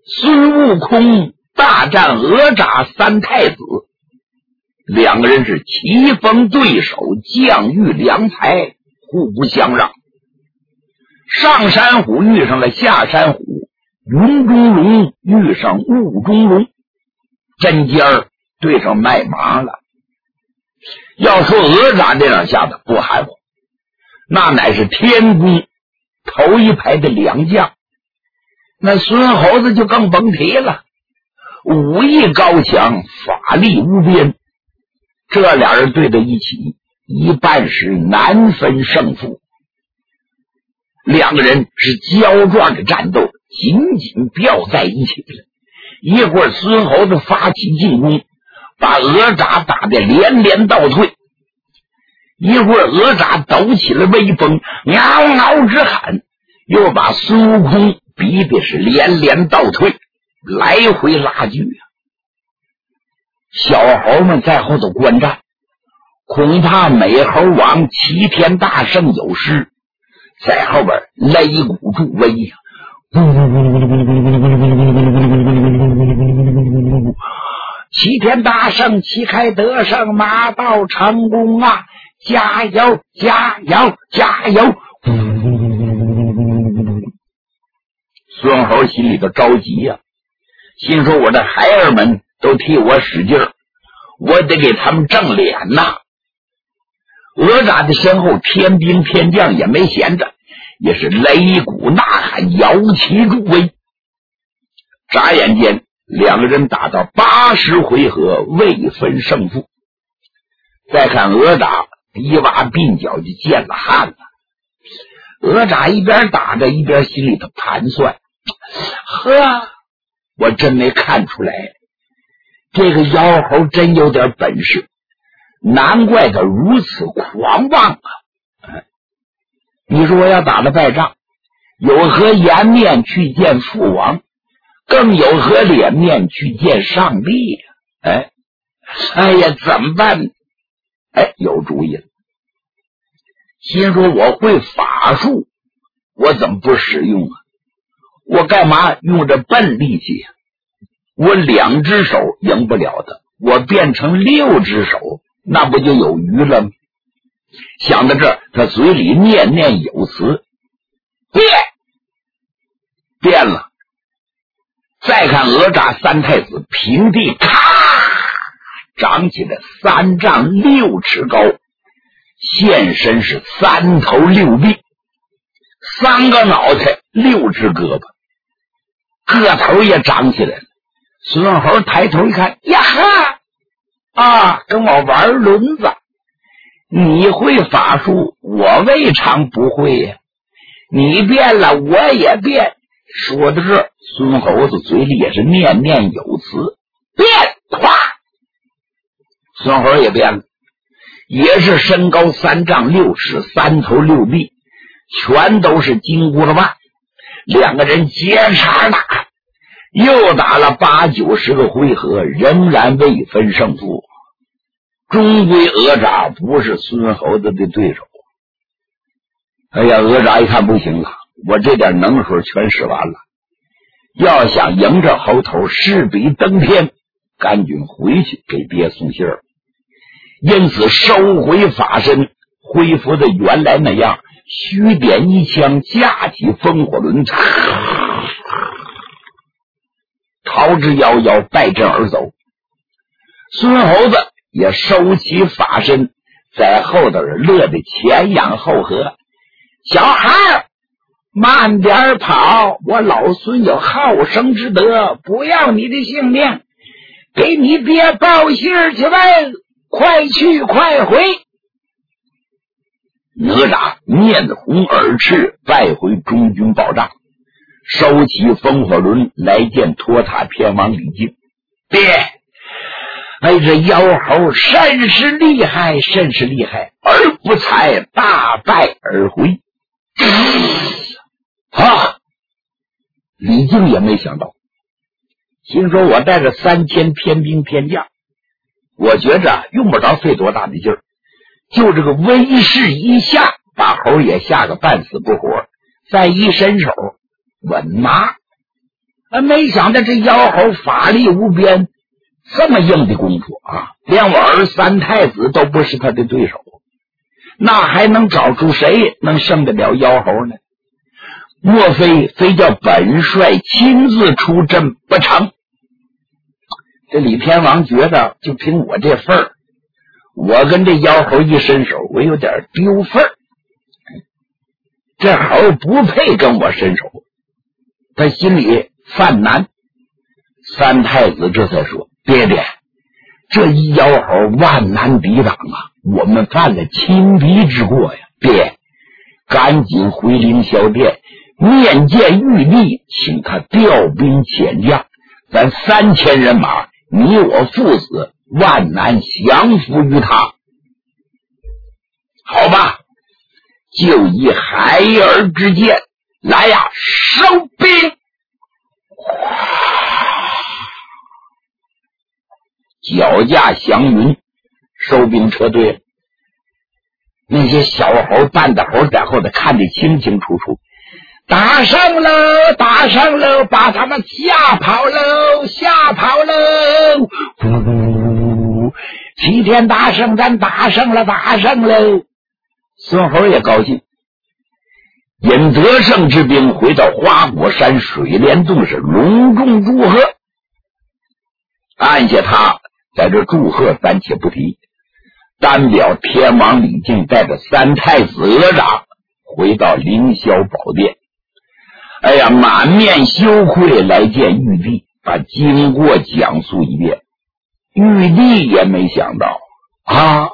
孙悟空大战哪吒三太子，两个人是棋逢对手，将遇良才，互不相让。上山虎遇上了下山虎，云中龙遇上雾中龙，针尖儿对上麦芒了。要说哪吒这两下子不含糊，那乃是天宫头一排的良将。那孙猴子就更甭提了，武艺高强，法力无边，这俩人对在一起，一半时难分胜负。两个人是胶状的战斗，紧紧吊在一起了。一会儿孙猴子发起进攻，把哪吒打得连连倒退，一会儿哪吒抖起了威风，嗷嗷直喊，又把孙悟空逼的是连连倒退，来回拉锯啊。小猴们在后头观战，恐怕美猴王齐天大圣有失，在后边擂鼓助威呀。齐天大圣旗开得胜，马到成功啊！加油加油加油！孙猴心里头着急呀，心说我的孩儿们都替我使劲儿，我得给他们正脸呐。哪吒的身后天兵天将也没闲着，也是擂鼓呐喊，摇旗助威。眨眼间两个人打到80回合，未分胜负。再看哪吒一挖鬓角就见了汗了。哪吒一边打着一边心里头盘算，呵，我真没看出来，这个妖猴真有点本事，难怪他如此狂妄啊！你说我要打了败仗，有何颜面去见父王，更有何脸面去见上帝呀？哎呀，怎么办？有主意了。心说我会法术，我怎么不使用啊？我干嘛用这笨力气呀？我2只手赢不了他，我变成6只手，那不就有余了吗？想到这儿，他嘴里念念有词，变了。再看哪吒三太子平地咔长起来3丈6尺高，现身是3头6臂，3个脑袋6只胳膊，个头也长起来了。孙猴抬头一看，呀哈啊，跟我玩轮子，你会法术，我未尝不会呀。你变了，我也变。说到这儿，孙猴子嘴里也是念念有词，变！咵，孙猴也变了，也是身高3丈6尺，3头6臂，全都是金箍了腕。两个人接茬打，又打了80、90个回合，仍然未分胜负。终归哪吒不是孙猴子的对手。哎呀，哪吒一看不行了，我这点能手全使完了，要想赢这猴头，势必登天，赶紧回去给爹送信儿。因此收回法身，恢复的原来那样，虚点一枪，架起风火轮，逃之夭夭，败阵而走。孙猴子也收起法身，在后头乐得前仰后合。小孩慢点跑，我老孙有好生之德，不要你的性命，给你爹报信儿去呗，快去快回。哪吒面红耳赤，败回中军报账，收起风火轮来见托塔天王李靖。爹，这妖猴甚是厉害，甚是厉害，而不才大败而回。李靖也没想到，心说我带着3000天兵天将，我觉着用不着费多大的劲儿，就这个威势一下，把猴也吓个半死不活，再一伸手稳拿没想到这妖猴法力无边，这么硬的功夫啊，连我儿三太子都不是他的对手，那还能找出谁能胜得了妖猴呢？莫非非叫本帅亲自出阵不成？这李天王觉得就凭我这份儿，我跟这妖猴一伸手，我有点丢份儿，这猴不配跟我伸手，他心里犯难。三太子这才说：爹爹，这一妖猴万难抵挡啊，我们犯了轻敌之过呀！爹，赶紧回凌霄殿面见玉帝，请他调兵遣将，咱3000人马，你我父子万难降服于他。好吧，就以孩儿之剑，来呀，收兵！脚驾祥云，收兵撤退。那些小猴半大猴在后头看得清清楚楚，打胜喽，打胜喽，把他们吓跑喽，吓跑喽！呼，齐天大圣，咱打胜了，打胜喽！孙猴也高兴，引得胜之兵回到花果山水帘洞，是隆重祝贺。按下他在这祝贺暂且不提，单表天王李靖带着三太子哪吒回到凌霄宝殿。哎呀，满面羞愧来见玉帝，把经过讲述一遍。玉帝也没想到啊，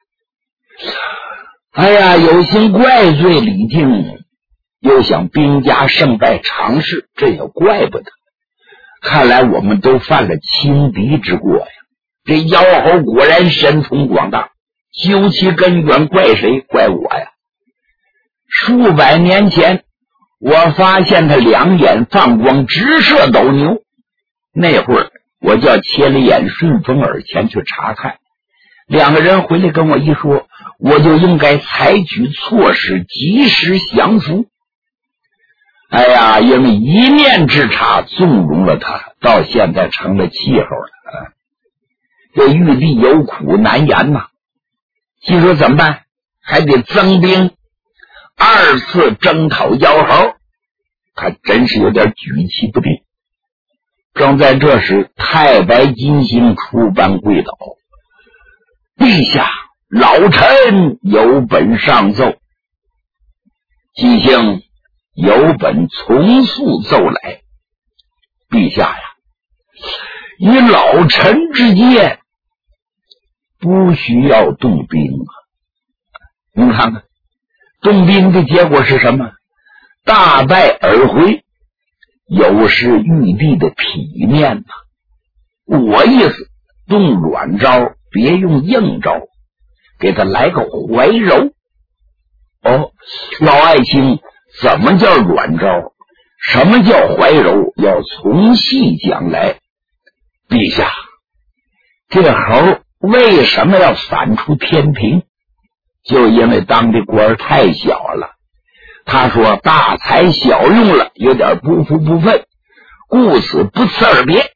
哎呀，有心怪罪李靖，又想兵家胜败常事，这也怪不得。看来我们都犯了轻敌之过呀！这妖猴果然神通广大，究其根源，怪谁？怪我呀！数百年前，我发现他两眼放光，直射斗牛。那会儿，我叫切了眼顺风耳前去查看。两个人回来跟我一说，我就应该采取措施，及时降服。哎呀，因为一念之差纵容了他，到现在成了气候了。这玉帝有苦难言呐，心说怎么办？还得增兵二次征讨妖猴，他真是有点举棋不定。正在这时，太白金星出班跪倒：陛下，老臣有本上奏。金星有本从速奏来。陛下呀，以老臣之见，不需要动兵啊。您看看，动兵的结果是什么？大败而回，有失玉帝的体面呐。我意思，动软招，别用硬招，给他来个怀柔。哦，老爱卿，怎么叫软招？什么叫怀柔？要从细讲来。陛下，这猴为什么要反出天庭？就因为当的官太小了。他说大材小用了，有点不服不忿，故此不辞而别。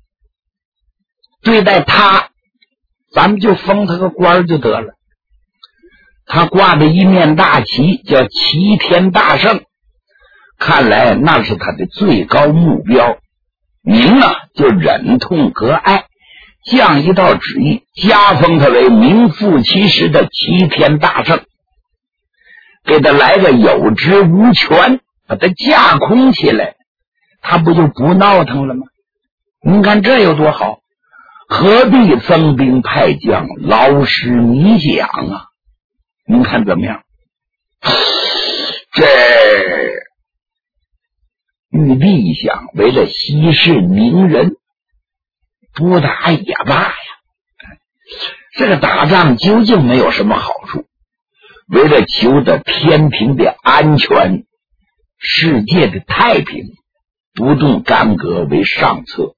对待他，咱们就封他个官就得了。他挂的一面大旗叫齐天大圣，看来那是他的最高目标。您呢，就忍痛割爱，降一道旨意，加封他为名副其实的齐天大圣，给他来个有职无权，把他架空起来，他不就不闹腾了吗？您看这有多好，何必增兵派将，劳师你讲啊？您看怎么样？这玉帝一想，为了息事宁人，不打也罢呀。这个打仗究竟没有什么好处，为了求得天庭的安全，世界的太平，不动干戈为上策。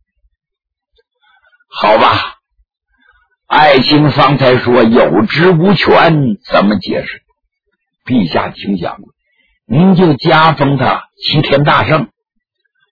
好吧，爱卿方才说有职无权，怎么解释？陛下请讲，您就加封他齐天大圣，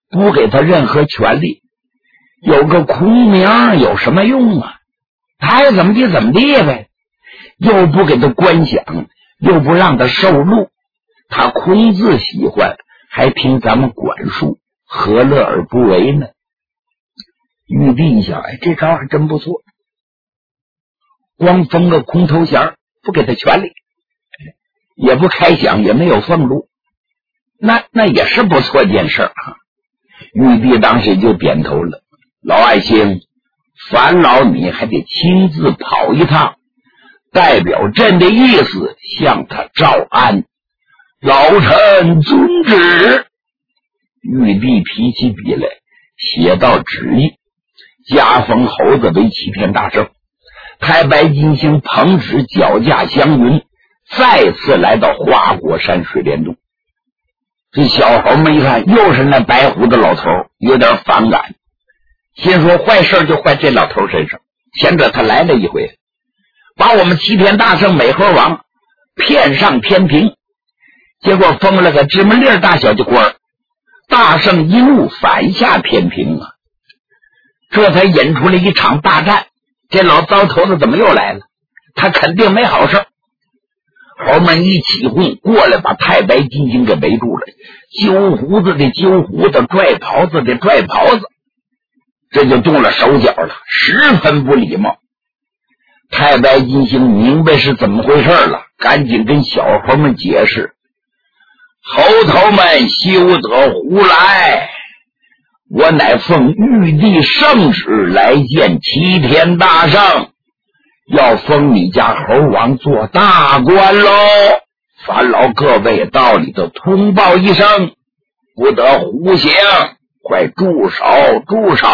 不给他任何权利，有个空名有什么用啊？他爱怎么地怎么地呗，又不给他官饷，又不让他受禄，他空自喜欢，还听咱们管束，何乐而不为呢？玉帝一想，哎，这招还真不错，光封个空头衔，不给他权利，也不开饷，也没有俸禄，那也是不错件事啊。玉帝当时就点头了，老爱卿，烦劳你还得亲自跑一趟，代表朕的意思向他招安。老臣遵旨。玉帝提起笔来，写道旨意，加封猴子为齐天大圣。太白金星捧旨脚驾祥云，再次来到花果山水帘洞。这小猴们一看，又是那白胡子老头，有点反感，心说坏事就坏这老头身上。前者他来了一回，把我们齐天大圣美猴王骗上天庭，结果封了个芝麻粒大小的官，大圣一怒反下天庭啊，这才引出了一场大战。这老糟头子怎么又来了？他肯定没好事。猴们一起哄过来，把太白金星给围住了，揪胡子的揪胡子，拽袍子的拽袍子，这就动了手脚了，十分不礼貌。太白金星明白是怎么回事了，赶紧跟小猴们解释，猴头们休得胡来，我乃奉玉帝圣旨来见齐天大圣，要封你家猴王做大官喽！烦劳各位到里头通报一声，不得胡行，快住手住手！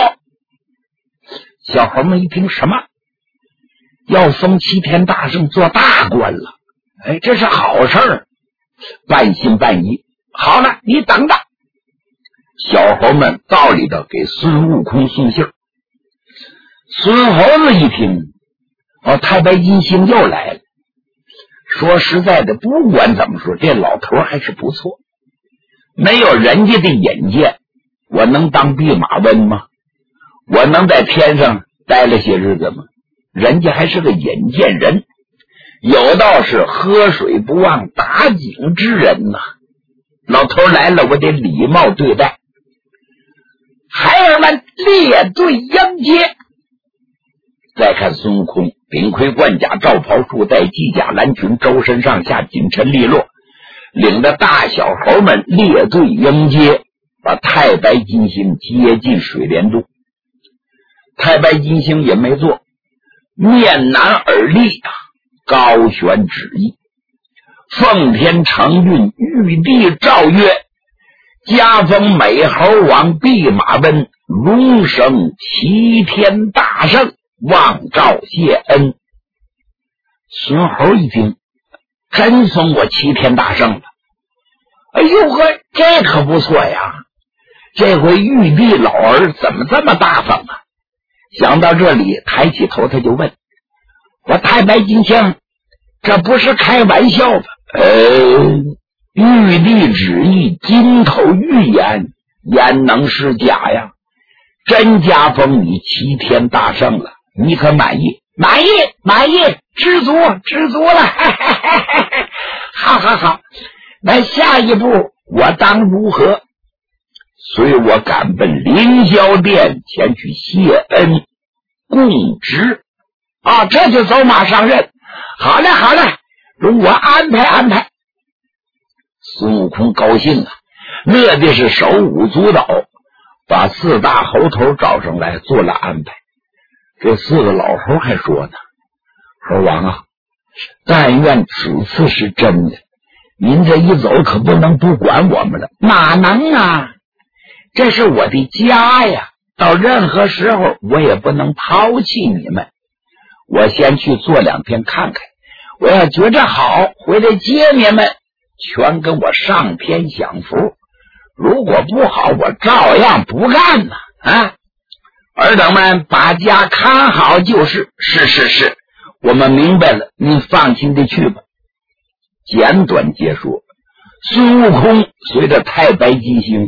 小猴们一听，什么要封齐天大圣做大官了？哎，这是好事儿，半信半疑。好了，你等着。小猴们到里头给孙悟空送信。孙猴子一听，太白金星又来了。说实在的，不管怎么说，这老头还是不错，没有人家的引荐，我能当弼马温吗？我能在天上待了些日子吗？人家还是个引荐人，有道是喝水不忘打井之人呐。老头来了，我得礼貌对待。孩儿们列队迎接。再看孙悟空，顶盔贯甲，罩袍束带，系甲蓝裙，周身上下锦尘利落，领着大小猴们列队迎接，把太白金星接进水帘洞。太白金星也没做，面南耳立啊，高悬旨意，奉天承运，玉帝诏曰，加封美猴王弼马温荣升齐天大圣，望诏谢恩。孙猴一听，真封我齐天大圣了。哎呦呵，这可不错呀，这回玉帝老儿怎么这么大方啊？想到这里，抬起头他就问，我太白金星，这不是开玩笑吧？玉帝旨意，金口玉言，焉能是假呀？真加封你齐天大圣了，你可满意？满意，满意，知足，知足了。好好好，那下一步我当如何？随我赶奔凌霄殿前去谢恩供职啊！这就走马上任。好嘞，好嘞，容我安排安排。孙悟空高兴啊，乐的是手舞足蹈，把四大猴头找上来做了安排。这四个老猴还说呢，猴王啊，但愿此次是真的，您这一走可不能不管我们了。哪能啊，这是我的家呀，到任何时候我也不能抛弃你们。我先去做2天看看，我要觉着好，回来接你们，全跟我上天享福。如果不好，我照样不干呢。啊，尔等们把家看好就是。是，我们明白了，您放心的去吧。简短结说，孙悟空随着太白金星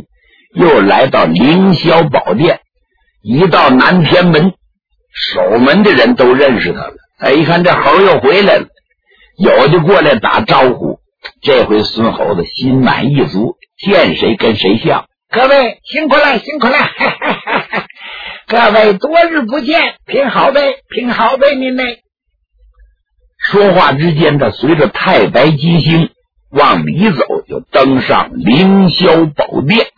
又来到凌霄宝殿，一到南天门，守门的人都认识他了。一看这猴又回来了，有的过来打招呼。这回孙猴子心满意足，见谁跟谁笑。各位辛苦了，辛苦了，各位多日不见，品好杯，品好杯，您呢？说话之间，他随着太白金星往里走，就登上凌霄宝殿。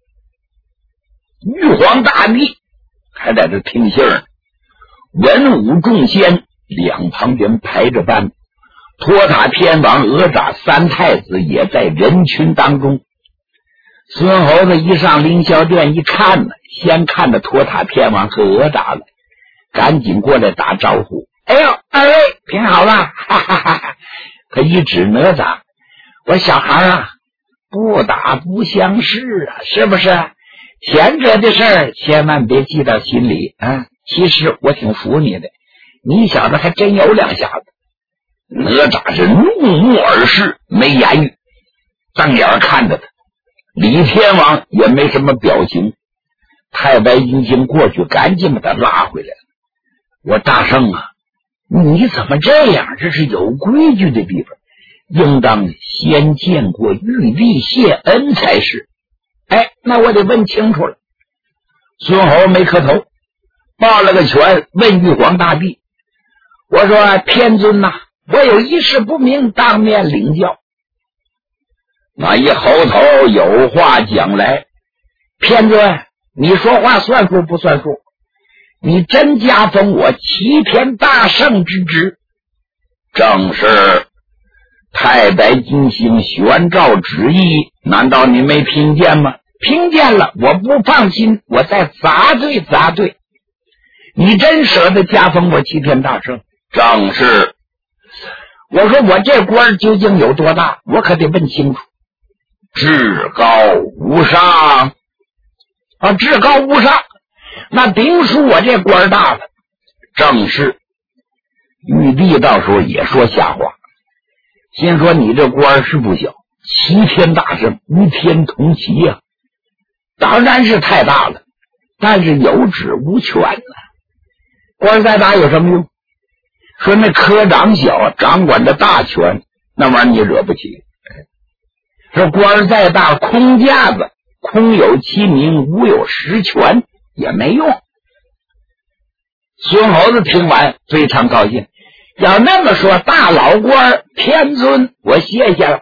玉皇大帝还在这听信儿，文武众仙两旁边排着班，托塔天王、哪吒三太子也在人群当中。孙猴子一上凌霄殿一看呢，先看到托塔天王和哪吒了，赶紧过来打招呼。哎呦，二位品好了，哈哈哈哈！他一指哪吒，我小孩啊，不打不相识啊，是不是？前者的事儿千万别记到心里啊。其实我挺服你的，你小子还真有两下子。哪吒是怒目而视，没言语，瞪眼看着他。李天王也没什么表情。太白金星过去赶紧把他拉回来了。我大圣啊，你怎么这样？这是有规矩的地方，应当先见过玉帝谢恩才是。那我得问清楚了。孙猴没磕头，抱了个拳，问玉皇大帝，我说天尊呐，我有一事不明，当面领教。那一猴头有话讲来。天尊，你说话算数不算数？你真加封我齐天大圣之职？正是。太白金星宣诏旨意，难道你没听见吗？听见了，我不放心，我再砸对。你真舍得加封我齐天大圣？正是。我说我这官究竟有多大，我可得问清楚。至高无上啊，至高无上，那顶属我这官大了。正是。玉帝到时候也说瞎话，心说你这官是不小，齐天大圣，与天同齐呀，当然是太大了，但是有职无权了。官再大有什么用？说那科长小，掌管着大权，那玩意儿你惹不起。说官再大，空架子，空有其名，无有实权，也没用。孙猴子听完非常高兴，要那么说，大老官天尊，我谢谢了。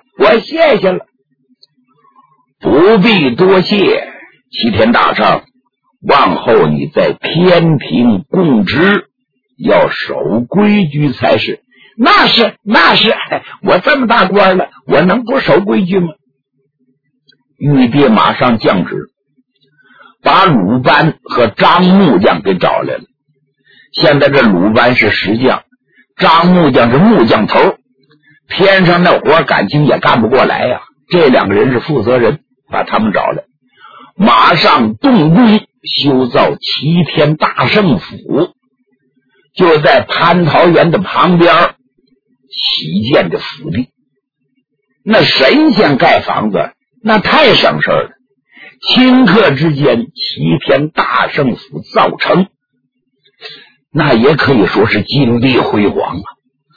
不必多谢，齐天大圣，往后你在天庭供职，要守规矩才是。那是，我这么大官了，我能不守规矩吗？玉帝马上降旨，把鲁班和张木匠给找来了。现在这鲁班是石匠，张木匠是木匠头，天上那活感情也干不过来呀。这两个人是负责人，把他们找来，马上动工修造齐天大圣府，就在蟠桃园的旁边起建的府地。那神仙盖房子那太省事了，顷刻之间齐天大圣府造成，那也可以说是金碧辉煌啊。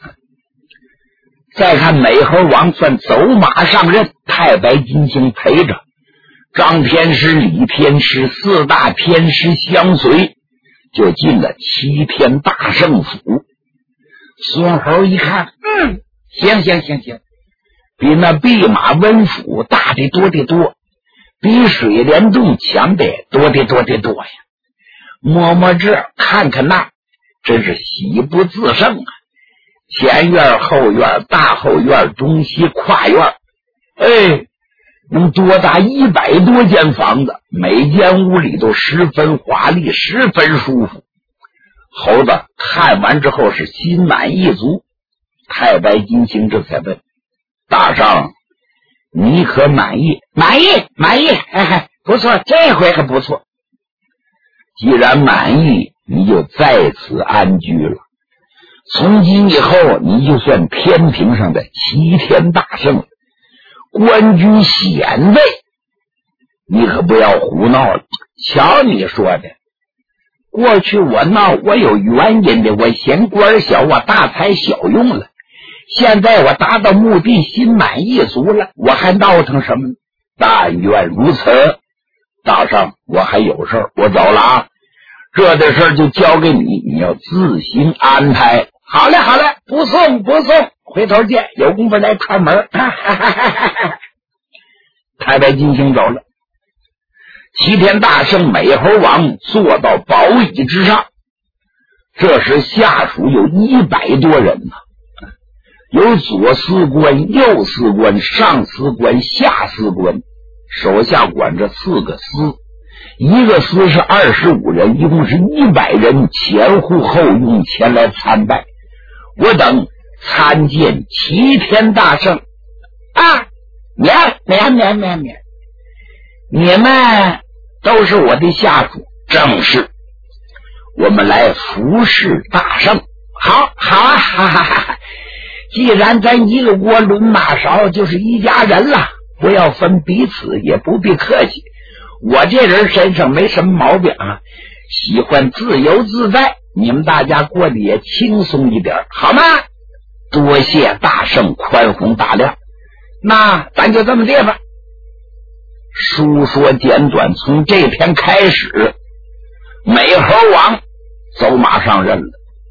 再看美猴王算走马上任，太白金星陪着，张天师、李天师四大天师相随，就进了齐天大圣府。孙猴一看，行，比那弼马温府大的多得多，比水帘洞强的多得多呀。摸这看看那，真是喜不自胜啊。前院后院大后院中西跨院，能多达100多间房子，每间屋里都十分华丽，十分舒服。猴子看完之后是心满意足。太白金星这才问，大圣你可满意？满意，不错，这回可不错。既然满意，你就在此安居了。从今以后，你就算天庭上的齐天大圣，官居显位， 你可不要胡闹了。瞧你说的，过去我闹我有原因的，我嫌官小，我大材小用了。现在我达到目的，心满意足了，我还闹腾什么呢？但愿如此。大圣，我还有事儿，我走了啊。这的事儿就交给你，你要自行安排。好嘞，好嘞，不送，回头见，有功夫来串门。太白金星走了，齐天大圣美猴王坐到宝椅之上。这时下属有100多人呢，有左司官、右司官、上司官、下司官，手下管着4个司，一个司是25人，一共是100人，前呼后拥前来参拜。我等参见齐天大圣啊！免，你们都是我的下属，正是我们来服侍大圣。好啊，哈哈哈！既然咱一个锅轮马勺，就是一家人了，不要分彼此，也不必客气。我这人身上没什么毛病啊，喜欢自由自在，你们大家过得也轻松一点，好吗？多谢大圣宽宏大量，那咱就这么地吧。书说简短，从这篇开始，美猴王走马上任了。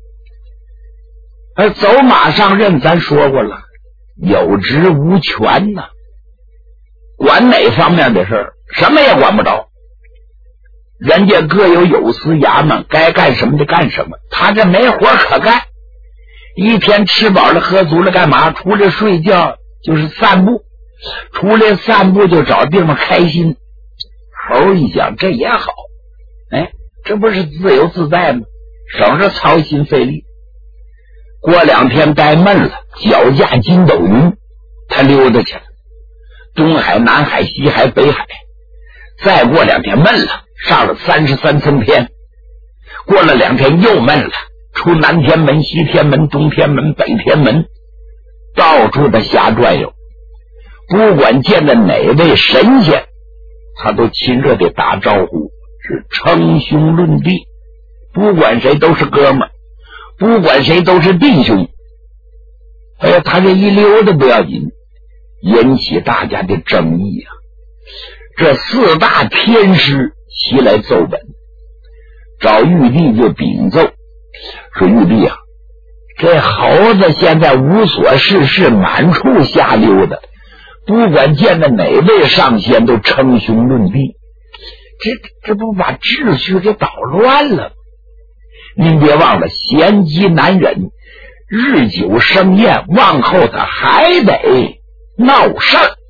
走马上任咱说过了，有职无权呐，管哪方面的事儿，什么也管不着。人家各有司衙门，该干什么就干什么，他这没活可干，一天吃饱了喝足了干嘛？除了睡觉就是散步，除了散步就找地方开心。猴一想这也好，这不是自由自在吗？省着操心费力。过2天该闷了，脚架筋斗云，他溜达去了，东海、南海、西海、北海。再过2天闷了，上了33层天。过了2天又闷了，出南天门、西天门、东天门、北天门，到处的瞎转悠。不管见了哪位神仙，他都亲热的打招呼，是称兄论弟，不管谁都是哥们儿，不管谁都是弟兄。他这一溜达不要紧，引起大家的争议啊。这4大天师齐来奏本，找玉帝就禀奏说：玉帝啊，这猴子现在无所事事，满处瞎溜达，不管见了哪位上仙都称兄论弟，这不把秩序给捣乱了？您别忘了，贤姬难忍，日久生厌，往后他还得闹事儿。